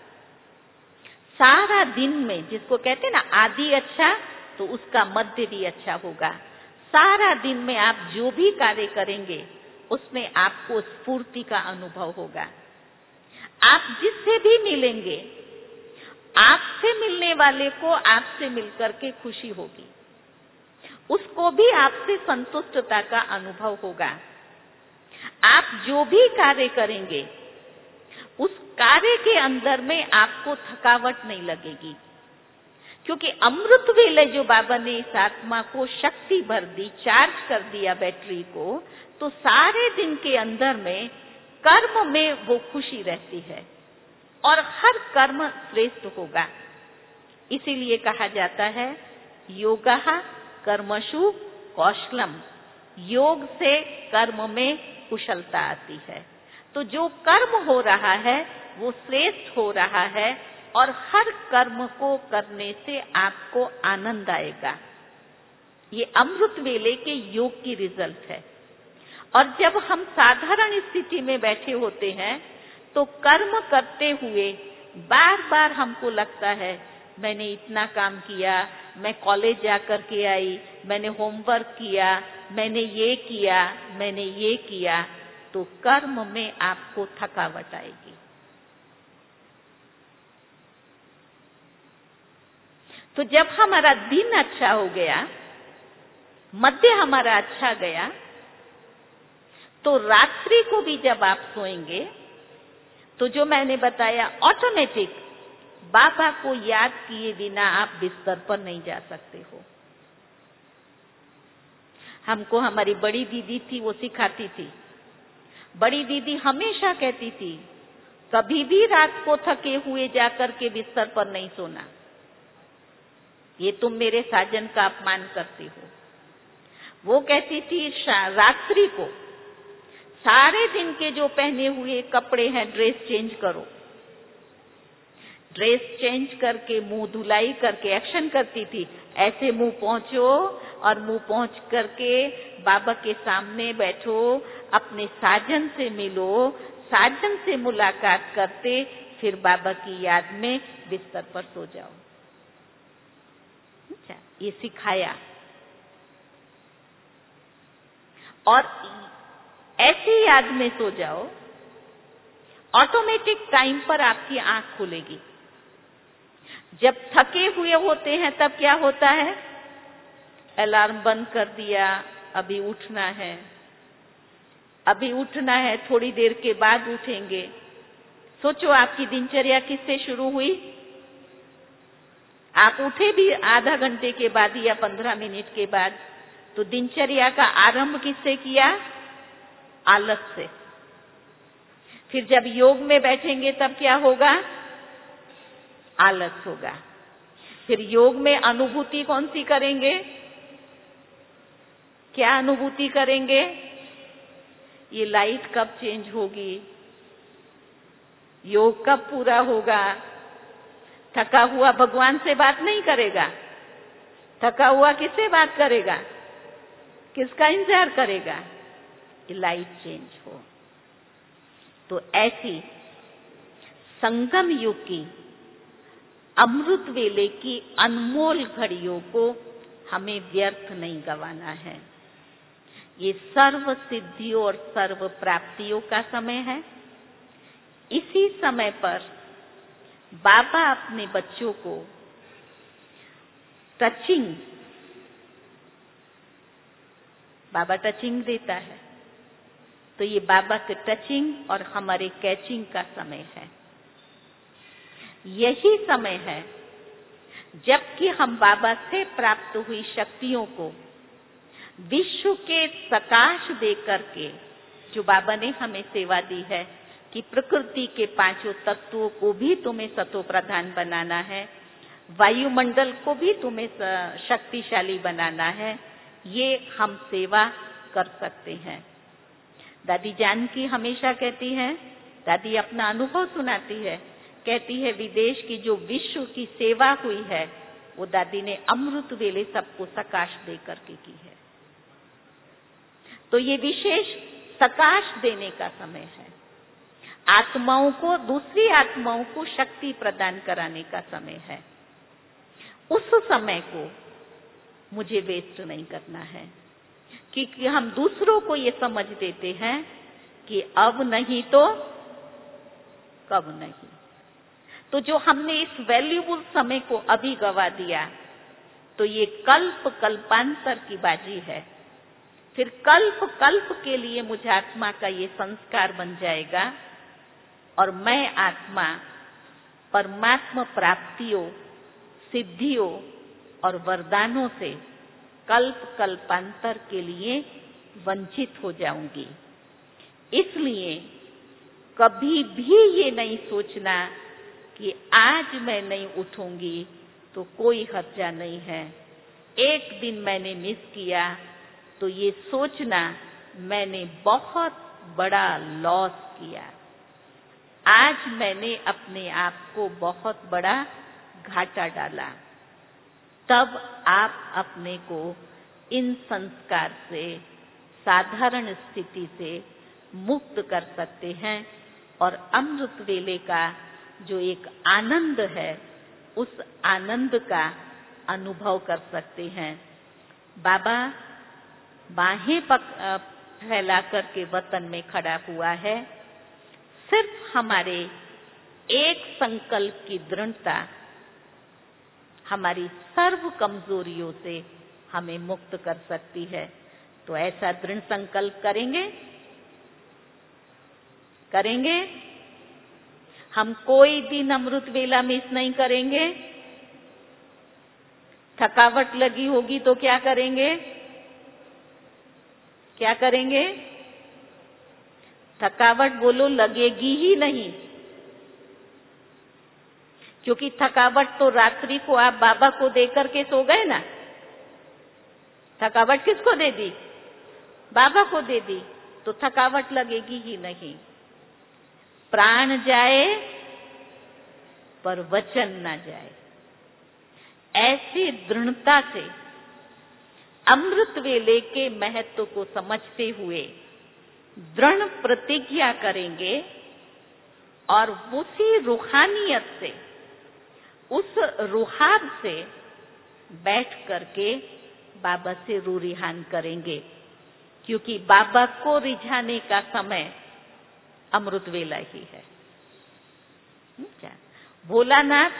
सारा दिन में, जिसको कहते हैं ना आदि अच्छा तो उसका मध्य भी अच्छा होगा। सारा दिन में आप जो भी कार्य करेंगे उसमें आपको स्फूर्ति का अनुभव होगा। आप जिससे भी मिलेंगे, आपसे मिलने वाले को आपसे मिलकर के खुशी होगी, उसको भी आपसे संतुष्टता का अनुभव होगा। आप जो भी कार्य करेंगे उस कार्य के अंदर में आपको थकावट नहीं लगेगी, क्योंकि अमृत वेले जो बाबा ने इस आत्मा को शक्ति भर दी, चार्ज कर दिया बैटरी को, तो सारे दिन के अंदर में कर्म में वो खुशी रहती है और हर कर्म श्रेष्ठ होगा। इसीलिए कहा जाता है योगः कर्मसु कौशलम, योग से कर्म में कुशलता आती है। तो जो कर्म हो रहा है वो श्रेष्ठ हो रहा है और हर कर्म को करने से आपको आनंद आएगा। ये अमृत वेले के योग की रिजल्ट है। और जब हम साधारण स्थिति में बैठे होते हैं तो कर्म करते हुए बार बार हमको लगता है मैंने इतना काम किया, मैं कॉलेज जाकर के आई, मैंने होमवर्क किया, मैंने ये किया, मैंने ये किया, तो कर्म में आपको थकावट आएगी। तो जब हमारा दिन अच्छा हो गया, मध्य हमारा अच्छा गया, तो रात्रि को भी जब आप सोएंगे तो जो मैंने बताया ऑटोमेटिक बाबा को याद किए बिना आप बिस्तर पर नहीं जा सकते हो। हमको हमारी बड़ी दीदी थी, वो सिखाती थी। बड़ी दीदी हमेशा कहती थी कभी भी रात को थके हुए जाकर के बिस्तर पर नहीं सोना, ये तुम मेरे साजन का अपमान करती हो। वो कहती थी रात्रि को सारे दिन के जो पहने हुए कपड़े हैं ड्रेस चेंज करो। ड्रेस चेंज करके मुंह धुलाई करके एक्शन करती थी, ऐसे मुंह पहुंचो और मुंह पहुंच करके बाबा के सामने बैठो, अपने साजन से मिलो, साजन से मुलाकात करते फिर बाबा की याद में बिस्तर पर सो जाओ। अच्छा, ये सिखाया। और ऐसी याद में सो जाओ, ऑटोमेटिक टाइम पर आपकी आंख खुलेगी। जब थके हुए होते हैं तब क्या होता है, अलार्म बंद कर दिया, अभी उठना है, अभी उठना है, थोड़ी देर के बाद उठेंगे। सोचो आपकी दिनचर्या किससे शुरू हुई? आप उठे भी आधा घंटे के बाद या पंद्रह मिनट के बाद, तो दिनचर्या का आरंभ किससे किया? आलस से। फिर जब योग में बैठेंगे तब क्या होगा? आलस होगा। फिर योग में अनुभूति कौन सी करेंगे? क्या अनुभूति करेंगे? ये लाइट कब चेंज होगी, योग कब पूरा होगा। थका हुआ भगवान से बात नहीं करेगा, थका हुआ किससे बात करेगा, किसका इंतजार करेगा? ये लाइट चेंज हो। तो ऐसी संगम युग की अमृत वेले की अनमोल घड़ियों को हमें व्यर्थ नहीं गंवाना है। ये सर्व सिद्धियों और सर्व प्राप्तियों का समय है। इसी समय पर बाबा अपने बच्चों को टचिंग, बाबा टचिंग देता है, तो ये बाबा के टचिंग और हमारे कैचिंग का समय है। यही समय है जबकि हम बाबा से प्राप्त हुई शक्तियों को विश्व के प्रकाश दे करके, जो बाबा ने हमें सेवा दी है कि प्रकृति के पांचों तत्वों को भी तुम्हें सतो प्रधान बनाना है, वायुमंडल को भी तुम्हें शक्तिशाली बनाना है, ये हम सेवा कर सकते हैं। दादी जानकी हमेशा कहती है, दादी अपना अनुभव सुनाती है, कहती है विदेश की जो विश्व की सेवा हुई है वो दादी ने अमृत वेले सबको सकाश दे करके की है। तो ये विशेष सकाश देने का समय है, आत्माओं को, दूसरी आत्माओं को शक्ति प्रदान कराने का समय है। उस समय को मुझे वेस्ट नहीं करना है, क्योंकि हम दूसरों को ये समझ देते हैं कि अब नहीं तो कब नहीं। तो जो हमने इस वैल्यूबल समय को अभी गवा दिया, तो ये कल्प कल्पांतर की बाजी है। फिर कल्प कल्प के लिए मुझे आत्मा का ये संस्कार बन जाएगा और मैं आत्मा परमात्मा प्राप्तियों, सिद्धियों और वरदानों से कल्प कल्पांतर के लिए वंचित हो जाऊंगी। इसलिए कभी भी ये नहीं सोचना कि आज मैं नहीं उठूंगी तो कोई हर्जा नहीं है, एक दिन मैंने मिस किया तो ये सोचना मैंने बहुत बड़ा लॉस किया, आज मैंने अपने आप को बहुत बड़ा घाटा डाला। तब आप अपने को इन संस्कार से, साधारण स्थिति से मुक्त कर सकते हैं और अमृत वेले का जो एक आनंद है, उस आनंद का अनुभव कर सकते हैं। बाबा बाहें फैला करके वतन में खड़ा हुआ है, सिर्फ हमारे एक संकल्प की दृढ़ता हमारी सर्व कमजोरियों से हमें मुक्त कर सकती है। तो ऐसा दृढ़ संकल्प करेंगे करेंगे हम कोई दिन अमृत वेला मिस नहीं करेंगे। थकावट लगी होगी तो क्या करेंगे क्या करेंगे थकावट बोलो लगेगी ही नहीं, क्योंकि थकावट तो रात्रि को आप बाबा को देकर के सो गए ना। थकावट किसको दे दी? बाबा को दे दी, तो थकावट लगेगी ही नहीं। प्राण जाए पर वचन ना जाए, ऐसी दृढ़ता से अमृत वेले के महत्व को समझते हुए दृढ़ प्रतिज्ञा करेंगे और उसी रूहानियत से, उस रूहाब से बैठ करके बाबा से रू रिहान करेंगे, क्योंकि बाबा को रिझाने का समय अमृत वेला ही है। भोलानाथ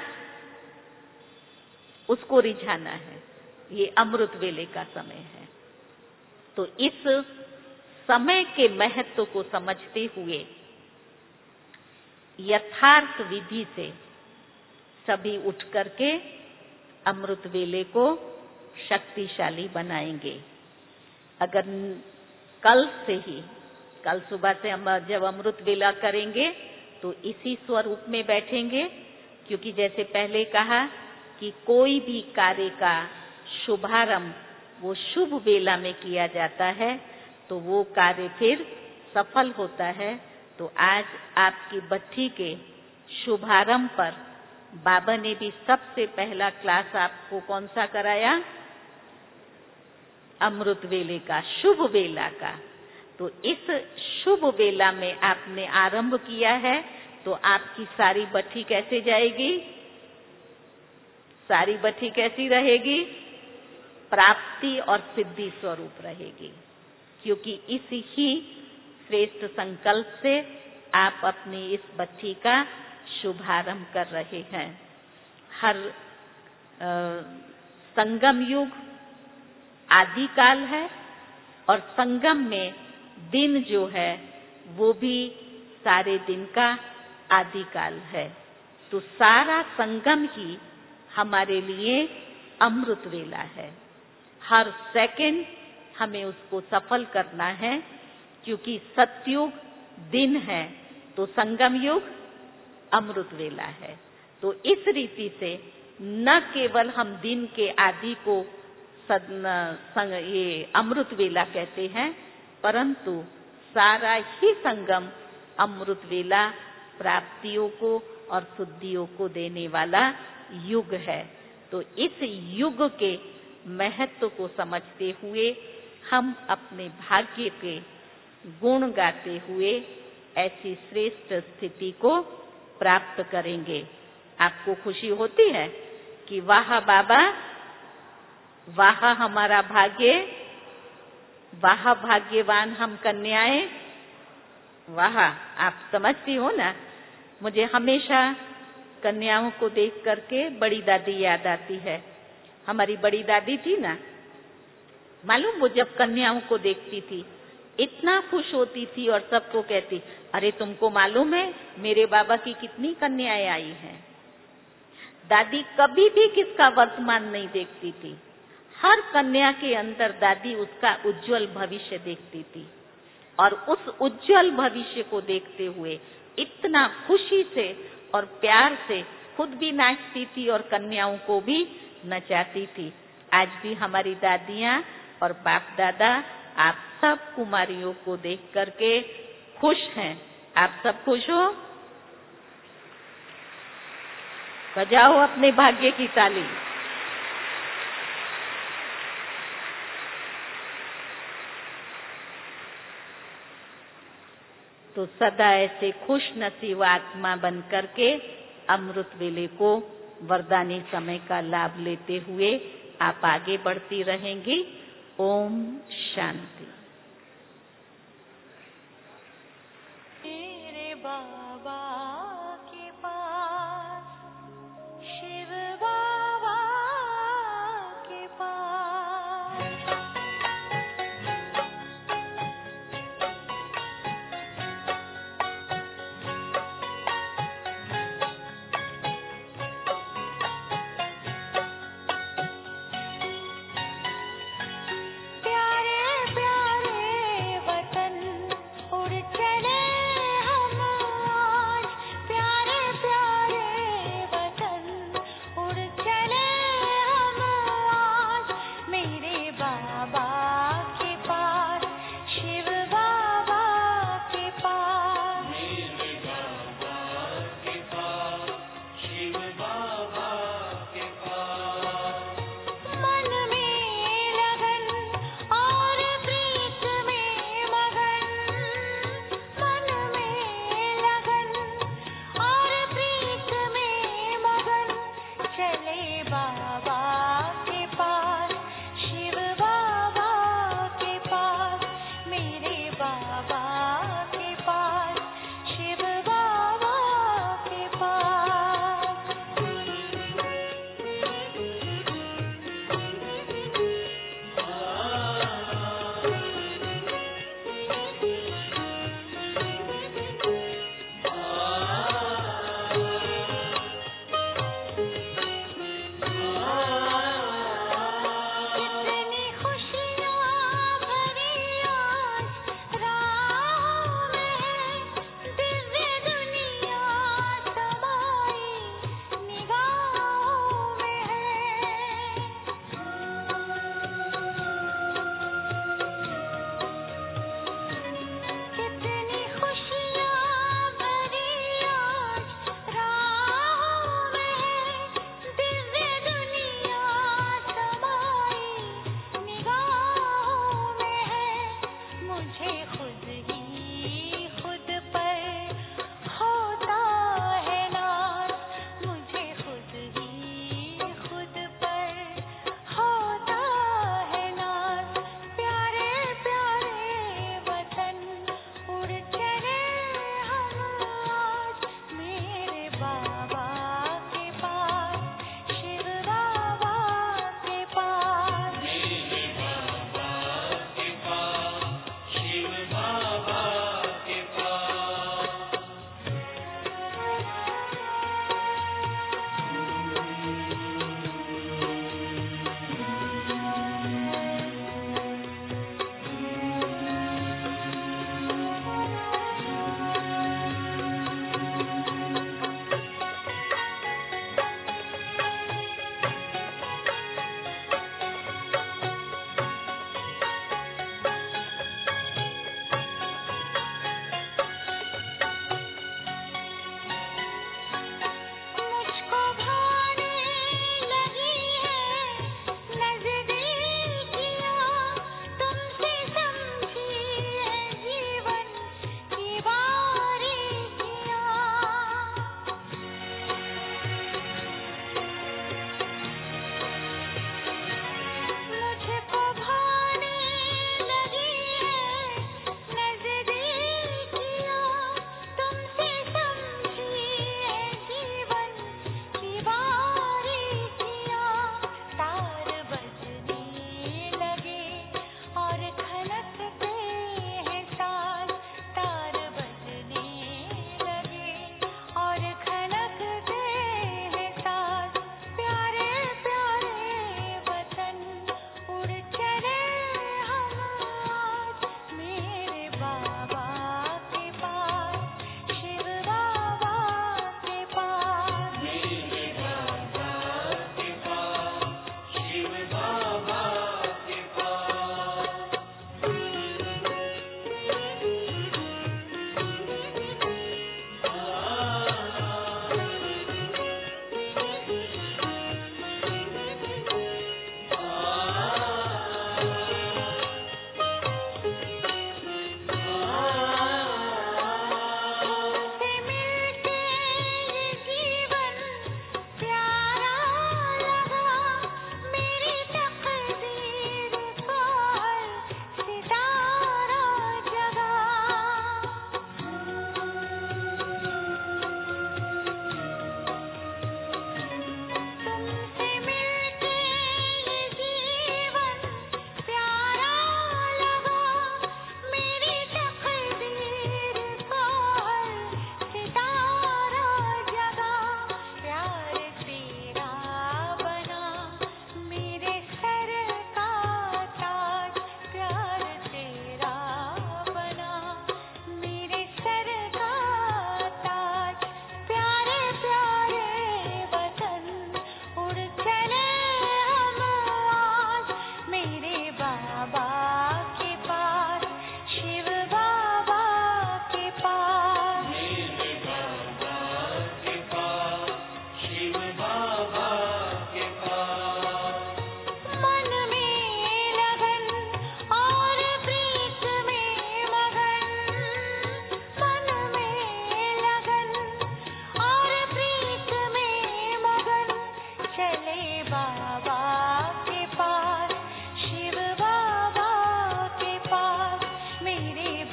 उसको रिझाना है, ये अमृत वेले का समय है। तो इस समय के महत्व को समझते हुए यथार्थ विधि से सभी उठ करके अमृत वेले को शक्तिशाली बनाएंगे। अगर कल से ही, कल सुबह से हम जब अमृत वेला करेंगे तो इसी स्वरूप में बैठेंगे, क्योंकि जैसे पहले कहा कि कोई भी कार्य का शुभारंभ वो शुभ वेला में किया जाता है तो वो कार्य फिर सफल होता है। तो आज आपकी बच्ची के शुभारंभ पर बाबा ने भी सबसे पहला क्लास आपको कौन सा कराया? अमृत वेले का, शुभ वेला का। तो इस शुभ वेला में आपने आरंभ किया है, तो आपकी सारी बच्ची कैसे जाएगी? सारी बच्ची कैसी रहेगी? प्राप्ति और सिद्धि स्वरूप रहेगी, क्योंकि इस ही श्रेष्ठ संकल्प से आप अपनी इस बच्ची का शुभारंभ कर रहे हैं। हर आ, संगम युग आदिकाल है और संगम में दिन जो है वो भी सारे दिन का आदिकाल है। तो सारा संगम ही हमारे लिए अमृत वेला है। हर सेकंड हमें उसको सफल करना है, क्योंकि सतयुग दिन है तो संगम युग अमृत वेला है। तो इस रीति से न केवल हम दिन के आदि को संग ये अमृत वेला कहते हैं, परंतु सारा ही संगम अमृत वेला प्राप्तियों को और शुद्धियों को देने वाला युग है। तो इस युग के महत्व को समझते हुए हम अपने भाग्य के गुण गाते हुए ऐसी श्रेष्ठ स्थिति को प्राप्त करेंगे। आपको खुशी होती है कि वाह बाबा, वाह हमारा भाग्य, वाह भाग्यवान हम कन्याएं, वाह। आप समझती हो ना, मुझे हमेशा कन्याओं को देख करके बड़ी दादी याद आती है। हमारी बड़ी दादी थी ना, मालूम, वो जब कन्याओं को देखती थी इतना खुश होती थी और सबको कहती, अरे तुमको मालूम है मेरे बाबा की कितनी कन्याएं आई हैं। दादी कभी भी किसका वर्तमान नहीं देखती थी, हर कन्या के अंदर दादी उसका उज्जवल भविष्य देखती थी और उस उज्जवल भविष्य को देखते हुए इतना खुशी से और प्यार से खुद भी नाचती थी और कन्याओं को भी नचाती थी। आज भी हमारी दादियां और बाप दादा आप सब कुमारियों को देख करके खुश हैं। आप सब खुश हो? बजाओ अपने भाग्य की ताली। तो सदा ऐसे खुश नसीब आत्मा बन करके अमृत वेले को वरदानी समय का लाभ लेते हुए आप आगे बढ़ती रहेंगी। ओम शांति। तेरे बाबा के पास, शिव बाबा के पास, प्यारे प्यारे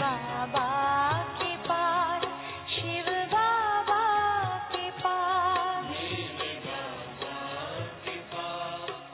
बाबा